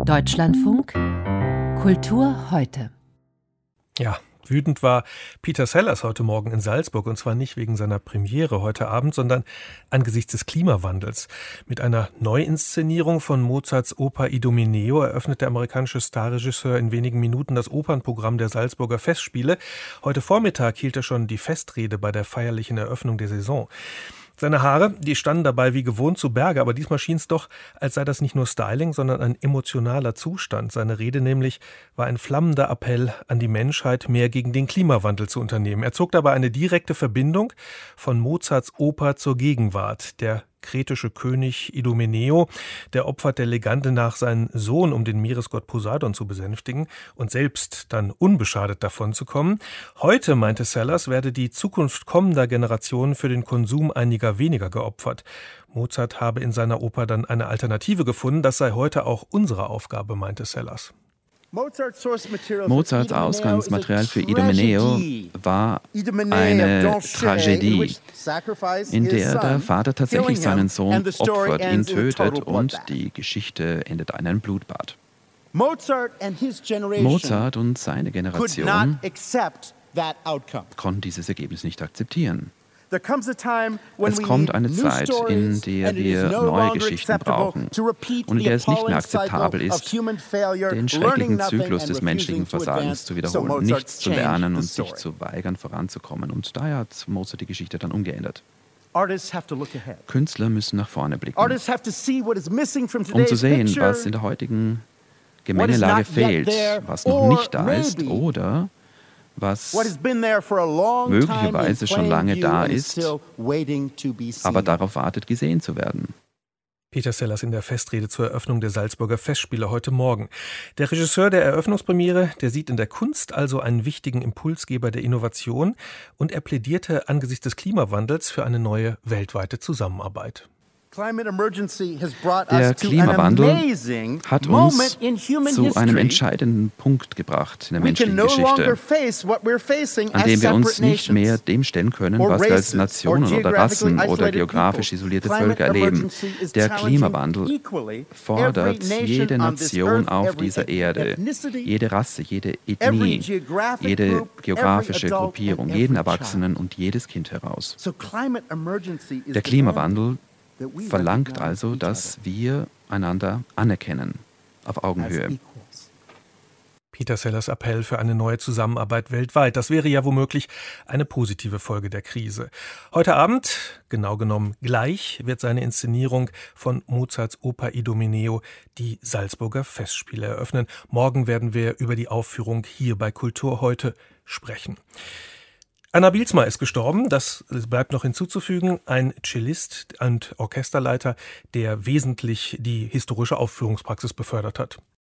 Deutschlandfunk Kultur heute. Ja, wütend war Peter Sellers heute Morgen in Salzburg, und zwar nicht wegen seiner Premiere heute Abend, sondern angesichts des Klimawandels. Mit einer Neuinszenierung von Mozarts Oper Idomeneo eröffnet der amerikanische Starregisseur in wenigen Minuten das Opernprogramm der Salzburger Festspiele. Heute Vormittag hielt er schon die Festrede bei der feierlichen Eröffnung der Saison. Seine Haare, die standen dabei wie gewohnt zu Berge, aber diesmal schien es doch, als sei das nicht nur Styling, sondern ein emotionaler Zustand. Seine Rede nämlich war ein flammender Appell an die Menschheit, mehr gegen den Klimawandel zu unternehmen. Er zog dabei eine direkte Verbindung von Mozarts Oper zur Gegenwart. Der kretische König Idomeneo, der opfert der Legende nach seinen Sohn, um den Meeresgott Poseidon zu besänftigen und selbst dann unbeschadet davonzukommen. Heute, meinte Sellers, werde die Zukunft kommender Generationen für den Konsum einiger weniger geopfert. Mozart habe in seiner Oper dann eine Alternative gefunden. Das sei heute auch unsere Aufgabe, meinte Sellers. Mozarts Ausgangsmaterial für Idomeneo war eine Tragödie, in der der Vater tatsächlich seinen Sohn opfert, ihn tötet und die Geschichte endet in einem Blutbad. Mozart und seine Generation konnten dieses Ergebnis nicht akzeptieren. Es kommt eine Zeit, in der wir neue Geschichten brauchen und in der es nicht mehr akzeptabel ist, den schrecklichen Zyklus des menschlichen Versagens zu wiederholen, nichts zu lernen und sich zu weigern, voranzukommen. Und daher hat Mozart die Geschichte dann umgeändert. Künstler müssen nach vorne blicken, um zu sehen, was in der heutigen Gemengelage fehlt, was noch nicht da ist oder was möglicherweise schon lange da ist, aber darauf wartet, gesehen zu werden. Peter Sellers in der Festrede zur Eröffnung der Salzburger Festspiele heute Morgen. Der Regisseur der Eröffnungspremiere, der sieht in der Kunst also einen wichtigen Impulsgeber der Innovation, und er plädierte angesichts des Klimawandels für eine neue weltweite Zusammenarbeit. Der Klimawandel hat uns zu einem entscheidenden Punkt gebracht in der menschlichen Geschichte, an dem wir uns nicht mehr dem stellen können, was wir als Nationen oder Rassen oder geografisch isolierte Völker erleben. Der Klimawandel fordert jede Nation auf dieser Erde, jede Rasse, jede Ethnie, jede geografische Gruppierung, jeden Erwachsenen und jedes Kind heraus. Der Klimawandel verlangt also, dass wir einander anerkennen, auf Augenhöhe. Peter Sellers Appell für eine neue Zusammenarbeit weltweit. Das wäre ja womöglich eine positive Folge der Krise. Heute Abend, genau genommen gleich, wird seine Inszenierung von Mozarts Oper Idomeneo die Salzburger Festspiele eröffnen. Morgen werden wir über die Aufführung hier bei Kultur heute sprechen. Anna Bielsma ist gestorben, das bleibt noch hinzuzufügen, ein Cellist und Orchesterleiter, der wesentlich die historische Aufführungspraxis befördert hat.